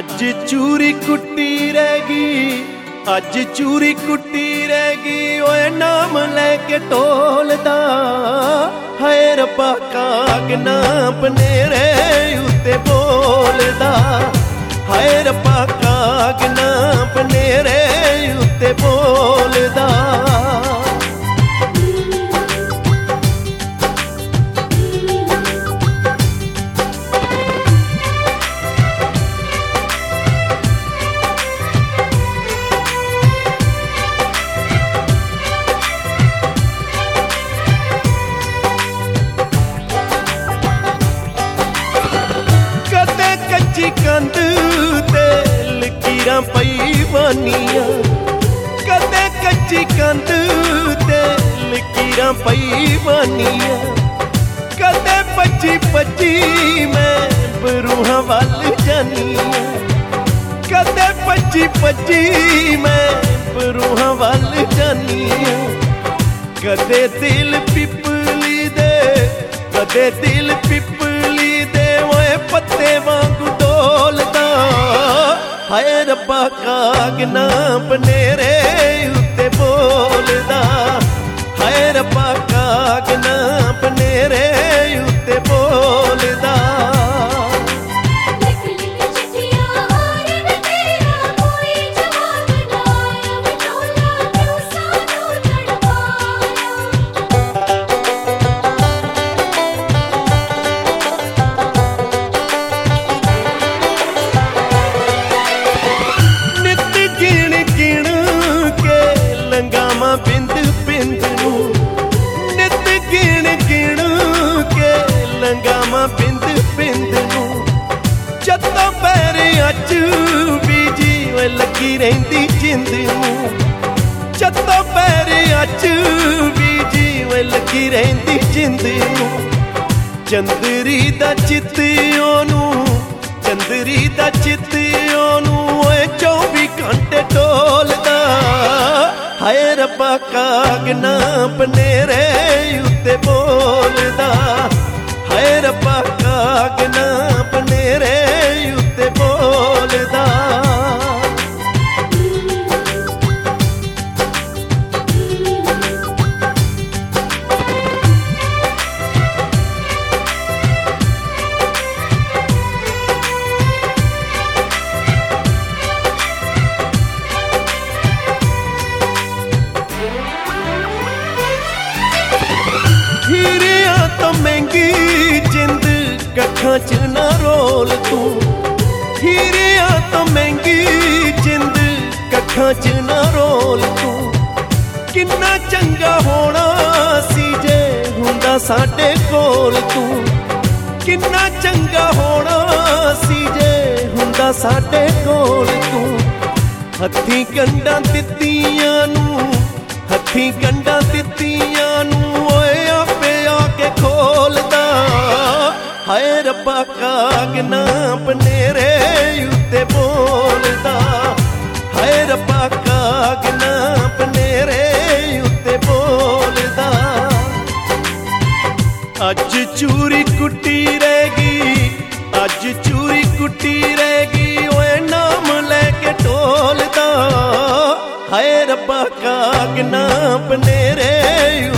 अज चूरी कुट्टी रहेगी, अज चूरी कुट्टी रहेगी। ओए नाम लेके टोलदा हाय रब्बा काग ना बनेरे उत्ते बोलदा। हाय रब्बा काग ना बनेरे उत्ते बोलदा। कच्ची कंध ते लकीरां पई बानियां, कदे कच्ची कंध ते लकीरां पई बानियां। कदे पची पची मैं बरूहां वल जानियां, कदे पची पची मैं बरूहां वल जानियां। कदे दिल पिपली दे, कदे दिल पिपली दे ओए पत्ते वांगू डोलदा। हाय रब्बा काग ना बनेरे उत्ते बोलदा। हाय रब्बा काग ना बनेरे उत्ते बोलदा। बिंद बिंद नू नित गिण गिण के लंगामा बिंद बिंद नू। जदों पैर अच बीजी लगी रहिंदी जिंद नू। जदों पैर अच बीजी लगी रहिंदी जिंद नू। चंदरी दा चित ओनू, चंदरी दा चित ओनू 24 घंटे डोलदा। हाय रब्बा काग ना बनेरे उत्ते बोलदा। हाय रब्बा काग ना बनेरे उत्ते बोलदा। हीरियां तो महंगी जिंद कखां च ना रोल तू। हीरियां तो महंगी जिंद कखां च ना रोल तू। किन्ना चंगा होना सी जे हुंदा साडे कोल तू। किन्ना चंगा होना सी जे हुंदा साडे कोल तू। हत्थी गंढां दित्तियां नू, हत्थी गंढां दित्तियां नू ओए आपे आके खोलदा। हाय रब्बा काग ना बनेरे उत्ते बोलदा। हाय रब्बा काग ना बनेरे उत्ते बोलदा। अज चूरी कुट्टी रहेगी, अज चूरी कुट्टी रहेगी। ओए नाम लेके टोलदा। हाय रब्बा काग ना बनेरे